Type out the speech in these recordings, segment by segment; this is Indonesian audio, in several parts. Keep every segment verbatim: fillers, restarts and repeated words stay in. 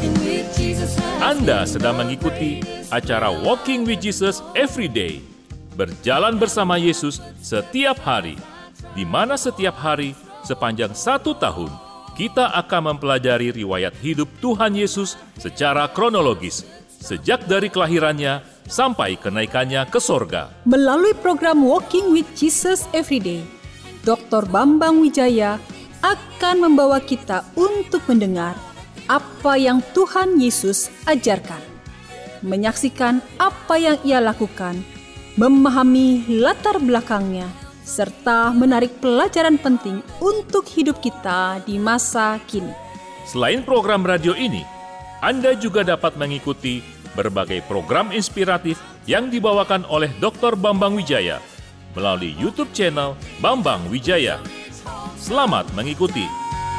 Anda sedang mengikuti acara Walking with Jesus Every Day. Berjalan bersama Yesus setiap hari, di mana setiap hari sepanjang satu tahun kita akan mempelajari riwayat hidup Tuhan Yesus secara kronologis, sejak dari kelahirannya sampai kenaikannya ke sorga. Melalui program Walking with Jesus Every Day, doktor Bambang Wijaya akan membawa kita untuk mendengar apa yang Tuhan Yesus ajarkan, menyaksikan apa yang Ia lakukan, memahami latar belakangnya, serta menarik pelajaran penting untuk hidup kita di masa kini. Selain program radio ini, Anda juga dapat mengikuti berbagai program inspiratif yang dibawakan oleh doktor Bambang Wijaya melalui YouTube channel Bambang Wijaya. Selamat mengikuti.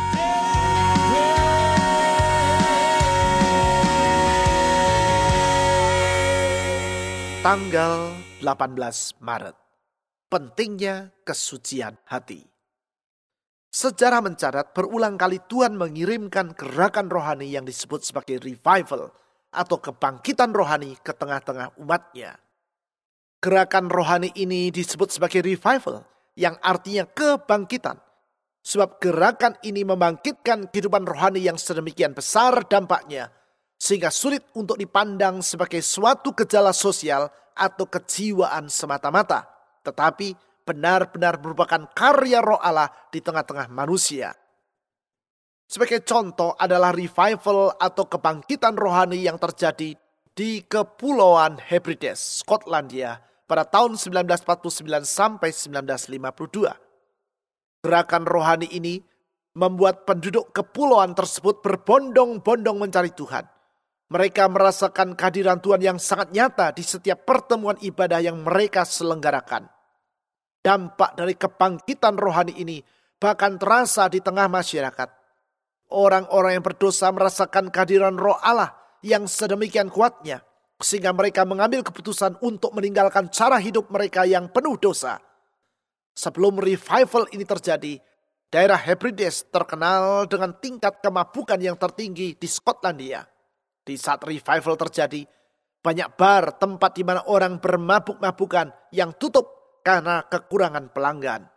Tanggal delapan belas Maret. Pentingnya kesucian hati. Sejarah mencatat berulang kali Tuhan mengirimkan gerakan rohani yang disebut sebagai revival atau kebangkitan rohani ke tengah-tengah umatnya. Gerakan rohani ini disebut sebagai revival yang artinya kebangkitan. Sebab gerakan ini membangkitkan kehidupan rohani yang sedemikian besar dampaknya, sehingga sulit untuk dipandang sebagai suatu gejala sosial atau kejiwaan semata-mata, tetapi benar-benar merupakan karya Roh Allah di tengah-tengah manusia. Sebagai contoh adalah revival atau kebangkitan rohani yang terjadi di Kepulauan Hebrides, Skotlandia pada tahun sembilan belas empat puluh sembilan sampai sembilan belas lima puluh dua. Gerakan rohani ini membuat penduduk kepulauan tersebut berbondong-bondong mencari Tuhan. Mereka merasakan kehadiran Tuhan yang sangat nyata di setiap pertemuan ibadah yang mereka selenggarakan. Dampak dari kebangkitan rohani ini bahkan terasa di tengah masyarakat. Orang-orang yang berdosa merasakan kehadiran Roh Allah yang sedemikian kuatnya, sehingga mereka mengambil keputusan untuk meninggalkan cara hidup mereka yang penuh dosa. Sebelum revival ini terjadi, daerah Hebrides terkenal dengan tingkat kemabukan yang tertinggi di Skotlandia. Di saat revival terjadi, banyak bar tempat di mana orang bermabuk-mabukan yang tutup karena kekurangan pelanggan.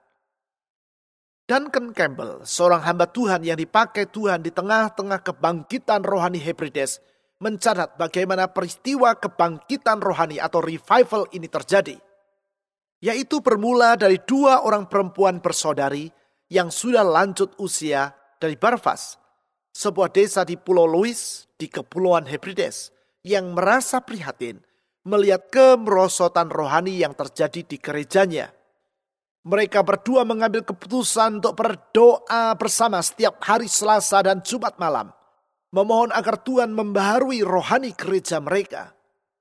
Duncan Campbell, seorang hamba Tuhan yang dipakai Tuhan di tengah-tengah kebangkitan rohani Hebrides, mencatat bagaimana peristiwa kebangkitan rohani atau revival ini terjadi. Yaitu bermula dari dua orang perempuan bersaudari yang sudah lanjut usia dari Belfast, sebuah desa di Pulau Louis di Kepulauan Hebrides, yang merasa prihatin melihat kemerosotan rohani yang terjadi di gerejanya. Mereka berdua mengambil keputusan untuk berdoa bersama setiap hari Selasa dan Jumat malam, memohon agar Tuhan membaharui rohani gereja mereka.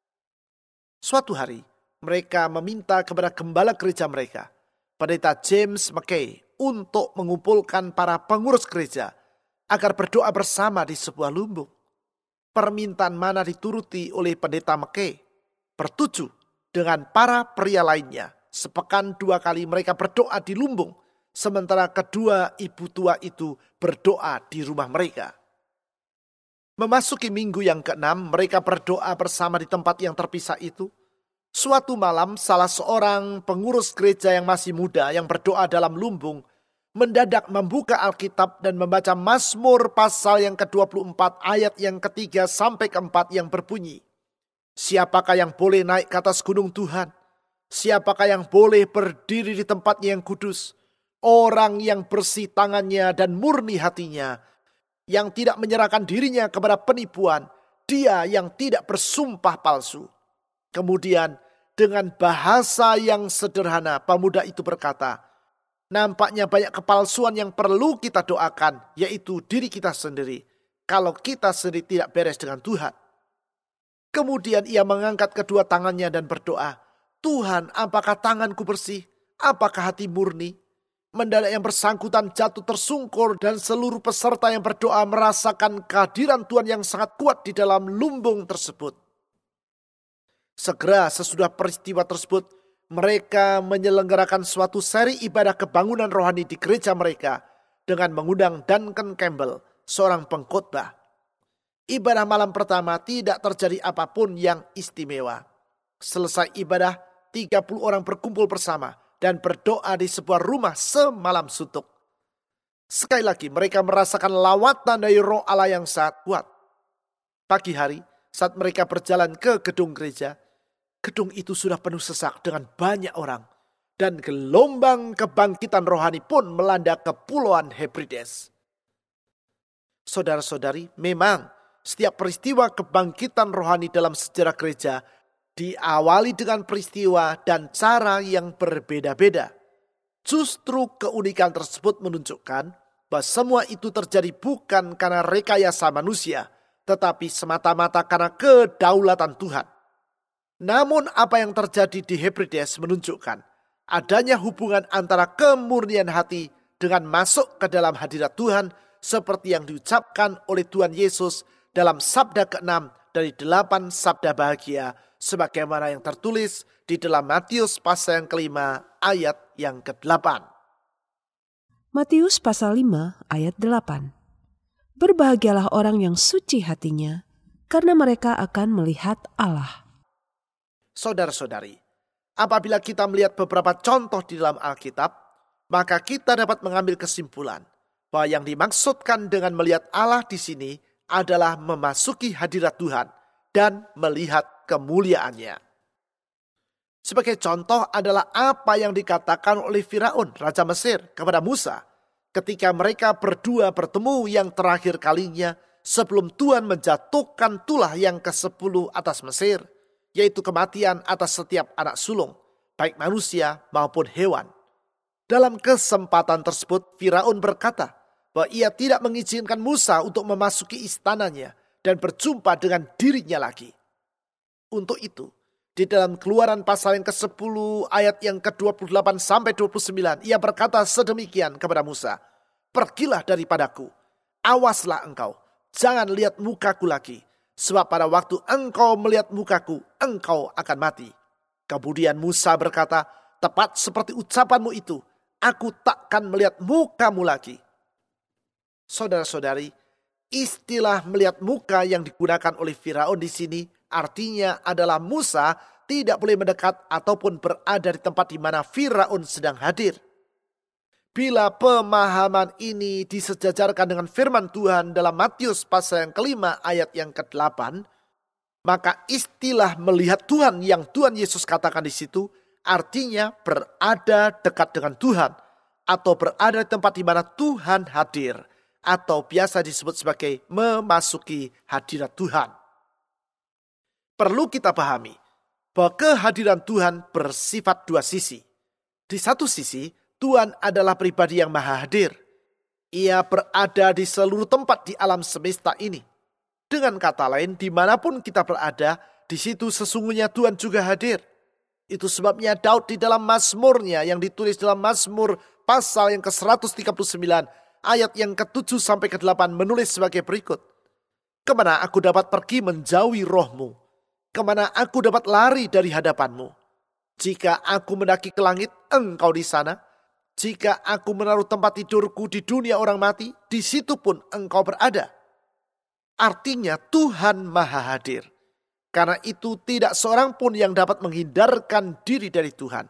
Suatu hari, mereka meminta kepada gembala gereja mereka, Pendeta James Mackay, untuk mengumpulkan para pengurus gereja agar berdoa bersama di sebuah lumbung. Permintaan mana dituruti oleh Pendeta Mackay. Bertuju dengan para pria lainnya. Sepekan dua kali mereka berdoa di lumbung, sementara kedua ibu tua itu berdoa di rumah mereka. Memasuki minggu yang keenam, mereka berdoa bersama di tempat yang terpisah itu. Suatu malam, salah seorang pengurus gereja yang masih muda yang berdoa dalam lumbung mendadak membuka Alkitab dan membaca Mazmur pasal yang ke dua puluh empat ayat yang ketiga sampai keempat yang berbunyi, "Siapakah yang boleh naik ke atas gunung Tuhan? Siapakah yang boleh berdiri di tempatnya yang kudus? Orang yang bersih tangannya dan murni hatinya, yang tidak menyerahkan dirinya kepada penipuan, dia yang tidak bersumpah palsu." Kemudian dengan bahasa yang sederhana, pemuda itu berkata, "Nampaknya banyak kepalsuan yang perlu kita doakan, yaitu diri kita sendiri, kalau kita sendiri tidak beres dengan Tuhan." Kemudian ia mengangkat kedua tangannya dan berdoa, "Tuhan, apakah tanganku bersih? Apakah hati murni?" Mendadak yang bersangkutan jatuh tersungkur dan seluruh peserta yang berdoa merasakan kehadiran Tuhan yang sangat kuat di dalam lumbung tersebut. Segera sesudah peristiwa tersebut, mereka menyelenggarakan suatu seri ibadah kebangunan rohani di gereja mereka dengan mengundang Duncan Campbell, seorang pengkhotbah. Ibadah malam pertama tidak terjadi apapun yang istimewa. Selesai ibadah, tiga puluh orang berkumpul bersama dan berdoa di sebuah rumah semalam suntuk. Sekali lagi mereka merasakan lawatan dari Roh Allah yang sangat kuat. Pagi hari saat mereka berjalan ke gedung gereja, gedung itu sudah penuh sesak dengan banyak orang. Dan gelombang kebangkitan rohani pun melanda kepulauan Hebrides. Saudara-saudari, memang setiap peristiwa kebangkitan rohani dalam sejarah gereja diawali dengan peristiwa dan cara yang berbeda-beda. Justru keunikan tersebut menunjukkan bahwa semua itu terjadi bukan karena rekayasa manusia, tetapi semata-mata karena kedaulatan Tuhan. Namun apa yang terjadi di Hebrides menunjukkan adanya hubungan antara kemurnian hati dengan masuk ke dalam hadirat Tuhan seperti yang diucapkan oleh Tuhan Yesus dalam sabda keenam dari delapan sabda bahagia sebagaimana yang tertulis di dalam Matius pasal yang kelima ayat yang kedelapan. Matius pasal lima ayat delapan. Berbahagialah orang yang suci hatinya, karena mereka akan melihat Allah. Saudara-saudari, apabila kita melihat beberapa contoh di dalam Alkitab, maka kita dapat mengambil kesimpulan bahwa yang dimaksudkan dengan melihat Allah di sini adalah memasuki hadirat Tuhan dan melihat kemuliaannya. Sebagai contoh adalah apa yang dikatakan oleh Firaun, Raja Mesir, kepada Musa ketika mereka berdua bertemu yang terakhir kalinya sebelum Tuhan menjatuhkan tulah yang kesepuluh atas Mesir, yaitu kematian atas setiap anak sulung, baik manusia maupun hewan. Dalam kesempatan tersebut, Firaun berkata bahwa ia tidak mengizinkan Musa untuk memasuki istananya dan berjumpa dengan dirinya lagi. Untuk itu, di dalam Keluaran pasal yang kesepuluh ayat yang ke dua puluh delapan sampai dua puluh sembilan, ia berkata sedemikian kepada Musa, "Pergilah daripadaku, awaslah engkau, jangan lihat mukaku lagi, sebab pada waktu engkau melihat mukaku, engkau akan mati." Kemudian Musa berkata, "Tepat seperti ucapanmu itu, aku takkan melihat mukamu lagi." Saudara-saudari, istilah melihat muka yang digunakan oleh Firaun di sini artinya adalah Musa tidak boleh mendekat ataupun berada di tempat di mana Firaun sedang hadir. Bila pemahaman ini disejajarkan dengan firman Tuhan dalam Matius pasal yang kelima ayat yang kedelapan, maka istilah melihat Tuhan yang Tuhan Yesus katakan di situ artinya berada dekat dengan Tuhan atau berada di tempat di mana Tuhan hadir, atau biasa disebut sebagai memasuki hadirat Tuhan. Perlu kita pahami bahwa kehadiran Tuhan bersifat dua sisi. Di satu sisi, Tuhan adalah pribadi yang maha hadir. Ia berada di seluruh tempat di alam semesta ini. Dengan kata lain, dimanapun kita berada, di situ sesungguhnya Tuhan juga hadir. Itu sebabnya Daud di dalam Mazmurnya yang ditulis dalam Mazmur pasal yang ke seratus tiga puluh sembilan, ayat yang ketujuh sampai kedelapan menulis sebagai berikut. "Kemana aku dapat pergi menjauhi rohmu? Kemana aku dapat lari dari hadapanmu? Jika aku mendaki ke langit, engkau di sana. Jika aku menaruh tempat tidurku di dunia orang mati, di situ pun engkau berada." Artinya Tuhan maha hadir. Karena itu tidak seorang pun yang dapat menghindarkan diri dari Tuhan.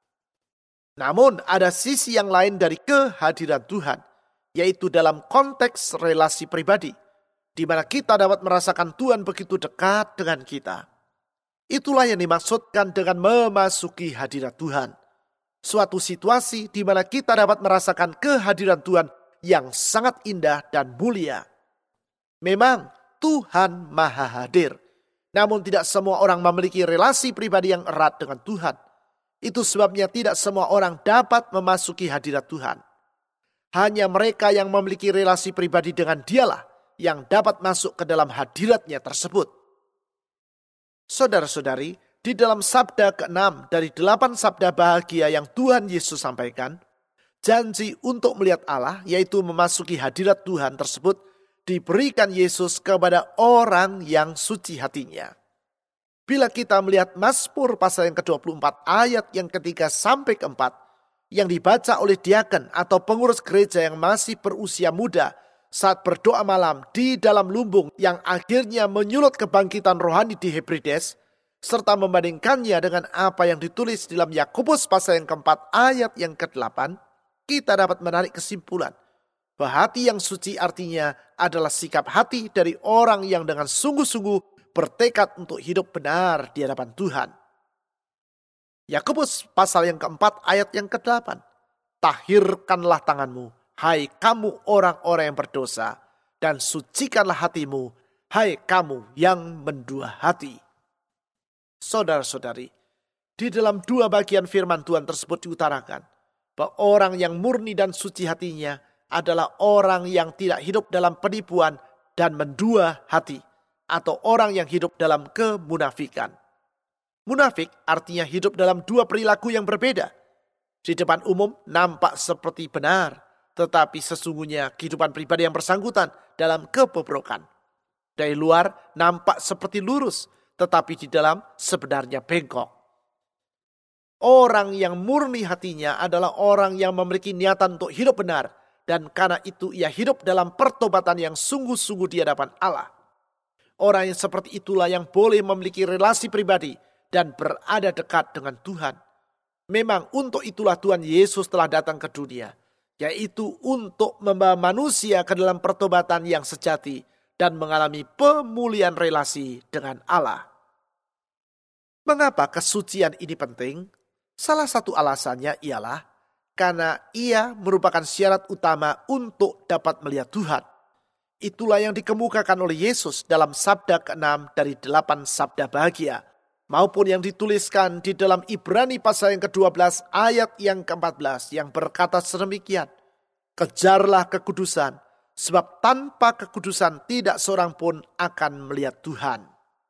Namun ada sisi yang lain dari kehadiran Tuhan, yaitu dalam konteks relasi pribadi, di mana kita dapat merasakan Tuhan begitu dekat dengan kita. Itulah yang dimaksudkan dengan memasuki hadirat Tuhan. Suatu situasi di mana kita dapat merasakan kehadiran Tuhan yang sangat indah dan mulia. Memang Tuhan maha hadir, namun tidak semua orang memiliki relasi pribadi yang erat dengan Tuhan. Itu sebabnya tidak semua orang dapat memasuki hadirat Tuhan. Hanya mereka yang memiliki relasi pribadi dengan Dialah yang dapat masuk ke dalam hadiratnya tersebut. Saudara-saudari, di dalam sabda keenam dari delapan sabda bahagia yang Tuhan Yesus sampaikan, janji untuk melihat Allah, yaitu memasuki hadirat Tuhan tersebut, diberikan Yesus kepada orang yang suci hatinya. Bila kita melihat Mazmur pasal yang ke dua puluh empat ayat yang ketiga sampai keempat, yang dibaca oleh diaken atau pengurus gereja yang masih berusia muda, saat berdoa malam di dalam lumbung yang akhirnya menyulut kebangkitan rohani di Hebrides, serta membandingkannya dengan apa yang ditulis dalam Yakobus pasal yang keempat ayat yang kedelapan, kita dapat menarik kesimpulan bahwa hati yang suci artinya adalah sikap hati dari orang yang dengan sungguh-sungguh bertekad untuk hidup benar di hadapan Tuhan. Yakobus pasal yang keempat ayat yang kedelapan, tahirkanlah tanganmu, hai kamu orang-orang yang berdosa, dan sucikanlah hatimu, hai kamu yang mendua hati. Saudara-saudari, di dalam dua bagian firman Tuhan tersebut diutarakan bahwa orang yang murni dan suci hatinya adalah orang yang tidak hidup dalam penipuan dan mendua hati, atau orang yang hidup dalam kemunafikan. Munafik artinya hidup dalam dua perilaku yang berbeda. Di depan umum nampak seperti benar, tetapi sesungguhnya kehidupan pribadi yang bersangkutan dalam kebobrokan. Dari luar nampak seperti lurus, tetapi di dalam sebenarnya bengkok. Orang yang murni hatinya adalah orang yang memiliki niatan untuk hidup benar, dan karena itu ia hidup dalam pertobatan yang sungguh-sungguh di hadapan Allah. Orang yang seperti itulah yang boleh memiliki relasi pribadi dan berada dekat dengan Tuhan. Memang untuk itulah Tuhan Yesus telah datang ke dunia, yaitu untuk membawa manusia ke dalam pertobatan yang sejati dan mengalami pemulihan relasi dengan Allah. Mengapa kesucian ini penting? Salah satu alasannya ialah karena ia merupakan syarat utama untuk dapat melihat Tuhan. Itulah yang dikemukakan oleh Yesus dalam sabda keenam dari delapan sabda bahagia, maupun yang dituliskan di dalam Ibrani pasal yang kedua belas ayat yang keempat belas yang berkata sedemikian, kejarlah kekudusan, sebab tanpa kekudusan tidak seorang pun akan melihat Tuhan.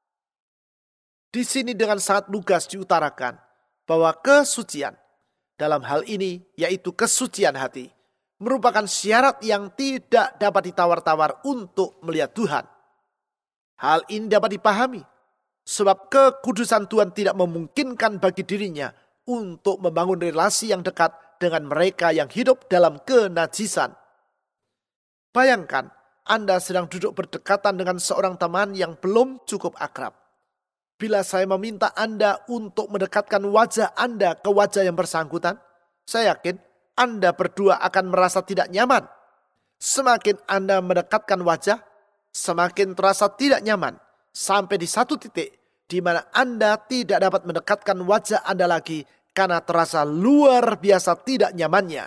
Di sini dengan sangat lugas diutarakan bahwa kesucian, dalam hal ini yaitu kesucian hati, merupakan syarat yang tidak dapat ditawar-tawar untuk melihat Tuhan. Hal ini dapat dipahami sebab kekudusan Tuhan tidak memungkinkan bagi dirinya untuk membangun relasi yang dekat dengan mereka yang hidup dalam kenajisan. Bayangkan Anda sedang duduk berdekatan dengan seorang teman yang belum cukup akrab. Bila saya meminta Anda untuk mendekatkan wajah Anda ke wajah yang bersangkutan, saya yakin Anda berdua akan merasa tidak nyaman. Semakin Anda mendekatkan wajah, semakin terasa tidak nyaman. Sampai di satu titik di mana Anda tidak dapat mendekatkan wajah Anda lagi karena terasa luar biasa tidak nyamannya.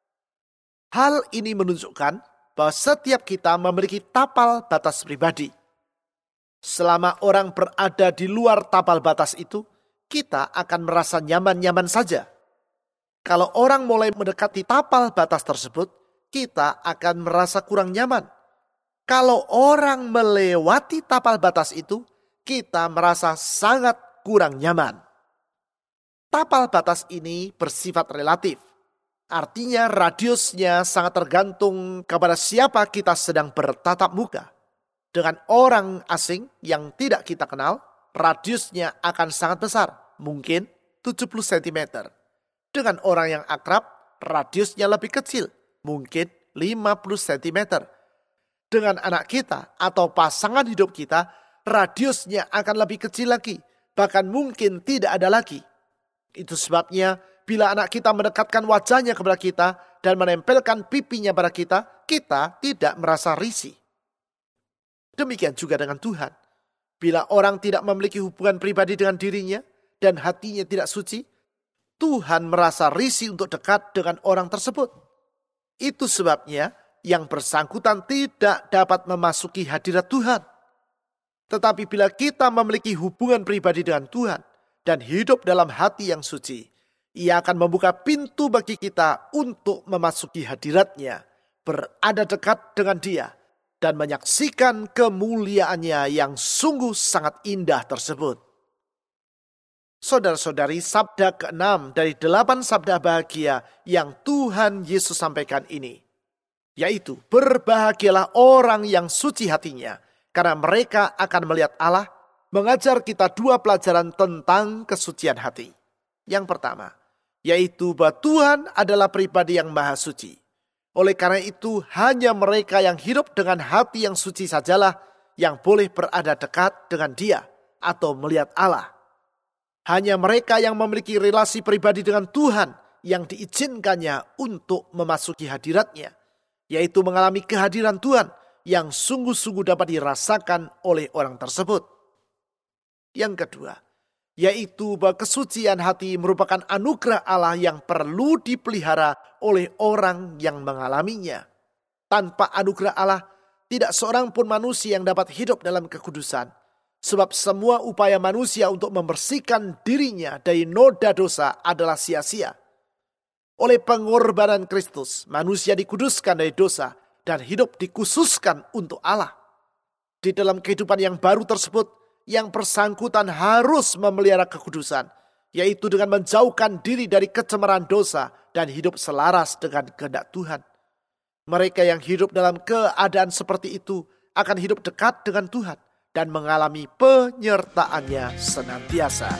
Hal ini menunjukkan bahwa setiap kita memiliki tapal batas pribadi. Selama orang berada di luar tapal batas itu, kita akan merasa nyaman-nyaman saja. Kalau orang mulai mendekati tapal batas tersebut, kita akan merasa kurang nyaman. Kalau orang melewati tapal batas itu, kita merasa sangat kurang nyaman. Tapal batas ini bersifat relatif. Artinya radiusnya sangat tergantung kepada siapa kita sedang bertatap muka. Dengan orang asing yang tidak kita kenal, radiusnya akan sangat besar, mungkin tujuh puluh sentimeter. Dengan orang yang akrab, radiusnya lebih kecil, mungkin lima puluh sentimeter. Dengan anak kita atau pasangan hidup kita, radiusnya akan lebih kecil lagi, bahkan mungkin tidak ada lagi. Itu sebabnya bila anak kita mendekatkan wajahnya kepada kita dan menempelkan pipinya pada kita, kita tidak merasa risih. Demikian juga dengan Tuhan. Bila orang tidak memiliki hubungan pribadi dengan dirinya dan hatinya tidak suci, Tuhan merasa risih untuk dekat dengan orang tersebut. Itu sebabnya yang bersangkutan tidak dapat memasuki hadirat Tuhan. Tetapi bila kita memiliki hubungan pribadi dengan Tuhan dan hidup dalam hati yang suci, Ia akan membuka pintu bagi kita untuk memasuki hadirat-Nya, berada dekat dengan Dia, dan menyaksikan kemuliaannya yang sungguh sangat indah tersebut. Saudara-saudari, sabda keenam dari delapan sabda bahagia yang Tuhan Yesus sampaikan ini, yaitu berbahagialah orang yang suci hatinya, karena mereka akan melihat Allah, mengajar kita dua pelajaran tentang kesucian hati. Yang pertama, yaitu bahwa Tuhan adalah pribadi yang maha suci. Oleh karena itu, hanya mereka yang hidup dengan hati yang suci sajalah yang boleh berada dekat dengan Dia atau melihat Allah. Hanya mereka yang memiliki relasi pribadi dengan Tuhan yang diizinkannya untuk memasuki hadirat-Nya, yaitu mengalami kehadiran Tuhan yang sungguh-sungguh dapat dirasakan oleh orang tersebut. Yang kedua, yaitu bahwa kesucian hati merupakan anugerah Allah yang perlu dipelihara oleh orang yang mengalaminya. Tanpa anugerah Allah, tidak seorang pun manusia yang dapat hidup dalam kekudusan. Sebab semua upaya manusia untuk membersihkan dirinya dari noda dosa adalah sia-sia. Oleh pengorbanan Kristus, manusia dikuduskan dari dosa dan hidup dikhususkan untuk Allah. Di dalam kehidupan yang baru tersebut, yang bersangkutan harus memelihara kekudusan, yaitu dengan menjauhkan diri dari kecemaran dosa dan hidup selaras dengan kehendak Tuhan. Mereka yang hidup dalam keadaan seperti itu akan hidup dekat dengan Tuhan dan mengalami penyertaan-Nya senantiasa.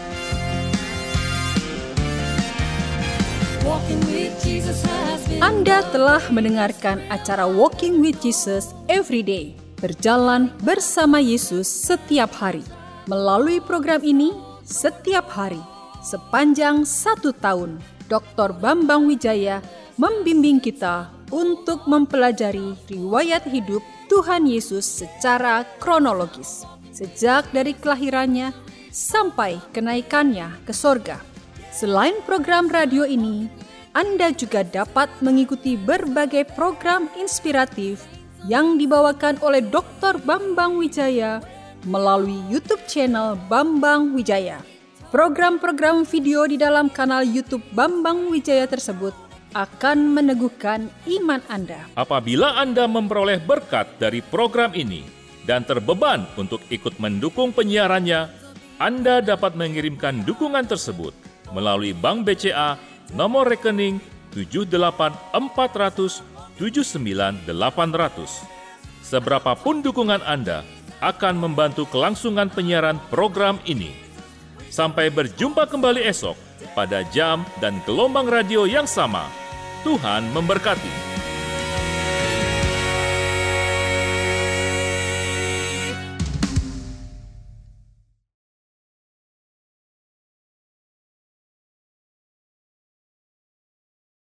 Anda telah mendengarkan acara Walking with Jesus Everyday, berjalan bersama Yesus setiap hari. Melalui program ini, setiap hari, sepanjang satu tahun, Doktor Bambang Wijaya membimbing kita untuk mempelajari riwayat hidup Tuhan Yesus secara kronologis, sejak dari kelahirannya sampai kenaikannya ke sorga. Selain program radio ini, Anda juga dapat mengikuti berbagai program inspiratif yang dibawakan oleh Doktor Bambang Wijaya melalui YouTube channel Bambang Wijaya. Program-program video di dalam kanal YouTube Bambang Wijaya tersebut akan meneguhkan iman Anda. Apabila Anda memperoleh berkat dari program ini dan terbeban untuk ikut mendukung penyiarannya, Anda dapat mengirimkan dukungan tersebut melalui Bank B C A nomor rekening tujuh delapan empat nol nol tujuh sembilan delapan nol nol. Seberapapun dukungan Anda akan membantu kelangsungan penyiaran program ini. Sampai berjumpa kembali esok pada jam dan gelombang radio yang sama. Tuhan memberkati.